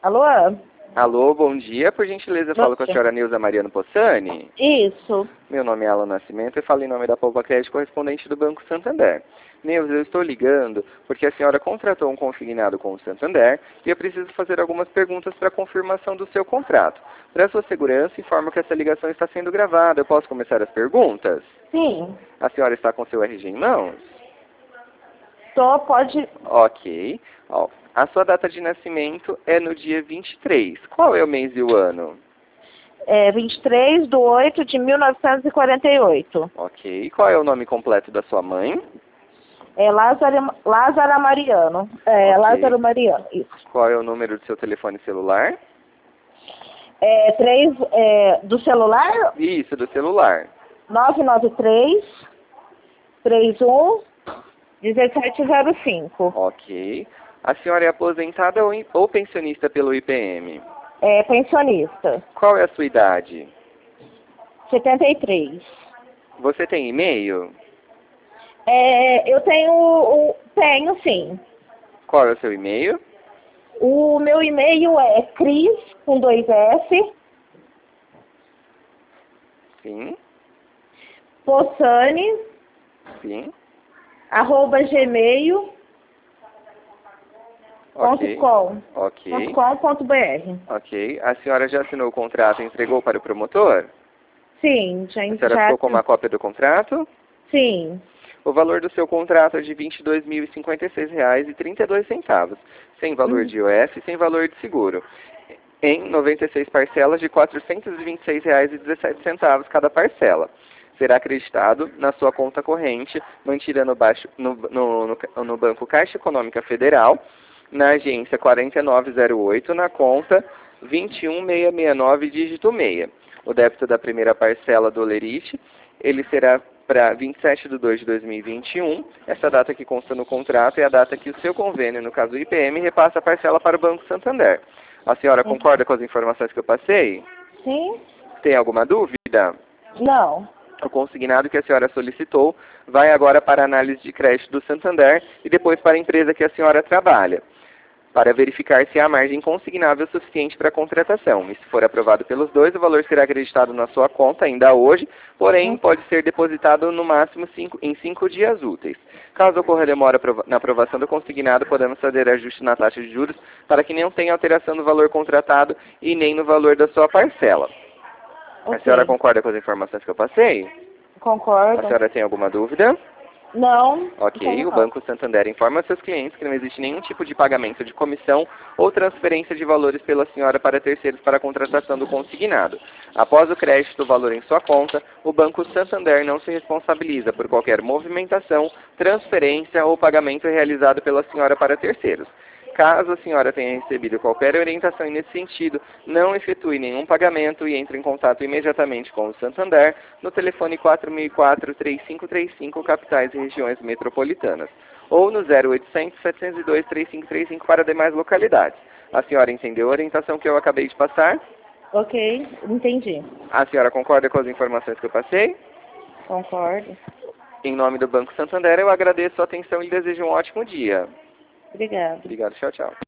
Alô? Alô, bom dia. Por gentileza, eu falo com a senhora Neuza Mariano Possani. Isso. Meu nome é Alan Nascimento e falo em nome da Poupa Crédito, correspondente do Banco Santander. Neuza, eu estou ligando porque a senhora contratou um consignado com o Santander e eu preciso fazer algumas perguntas para confirmação do seu contrato. Para sua segurança, informo que essa ligação está sendo gravada. Eu posso começar as perguntas? Sim. A senhora está com seu RG em mãos? Pode... Ok. Ó, a sua data de nascimento é no dia 23. Qual é o mês e o ano? 23/8/1948. Ok. Qual é o nome completo da sua mãe? Lázara Mariano. Ok. Lázaro Mariano, isso. Qual é o número do seu telefone celular? Do celular, Isso, do celular. 993-31-1705. Ok. A senhora é aposentada ou pensionista pelo IPM? Pensionista. Qual é a sua idade? 73. Você tem e-mail? Eu tenho sim. Qual é o seu e-mail? O meu e-mail é Cris, com 2 S, Sim. Possani, Sim. @gmail.com. Ok. Ok. .com.br. Ok. A senhora já assinou o contrato e entregou para o promotor? Sim, A senhora ficou com uma cópia do contrato? Sim. O valor do seu contrato é de R$ 22.056,32, sem valor de IOF e sem valor de seguro, em 96 parcelas de R$ 426,17 cada parcela. Será acreditado na sua conta corrente, mantida no Banco Caixa Econômica Federal, na agência 4908, na conta 21669, dígito 6. O débito da primeira parcela do Lerite, ele será para 27/2/2021. Essa data que consta no contrato é a data que o seu convênio, no caso do IPM, repassa a parcela para o Banco Santander. A senhora concorda com as informações que eu passei? Sim? Tem alguma dúvida? Não. O consignado que a senhora solicitou vai agora para a análise de crédito do Santander e depois para a empresa que a senhora trabalha, para verificar se há margem consignável suficiente para a contratação. E se for aprovado pelos dois, o valor será acreditado na sua conta ainda hoje, porém pode ser depositado no máximo em 5 dias úteis. Caso ocorra demora na aprovação do consignado, podemos fazer ajuste na taxa de juros para que não tenha alteração no valor contratado e nem no valor da sua parcela. Okay. A senhora concorda com as informações que eu passei? Concordo. A senhora tem alguma dúvida? Não. Ok, o Banco Santander informa aos seus clientes que não existe nenhum tipo de pagamento de comissão ou transferência de valores pela senhora para terceiros para a contratação do consignado. Após o crédito do valor em sua conta, o Banco Santander não se responsabiliza por qualquer movimentação, transferência ou pagamento realizado pela senhora para terceiros. Caso a senhora tenha recebido qualquer orientação nesse sentido, não efetue nenhum pagamento e entre em contato imediatamente com o Santander no telefone 4004-3535, capitais e regiões metropolitanas, ou no 0800 702 3535 para demais localidades. A senhora entendeu a orientação que eu acabei de passar? Ok, entendi. A senhora concorda com as informações que eu passei? Concordo. Em nome do Banco Santander, eu agradeço a atenção e desejo um ótimo dia. Obrigada. Obrigado, tchau, tchau.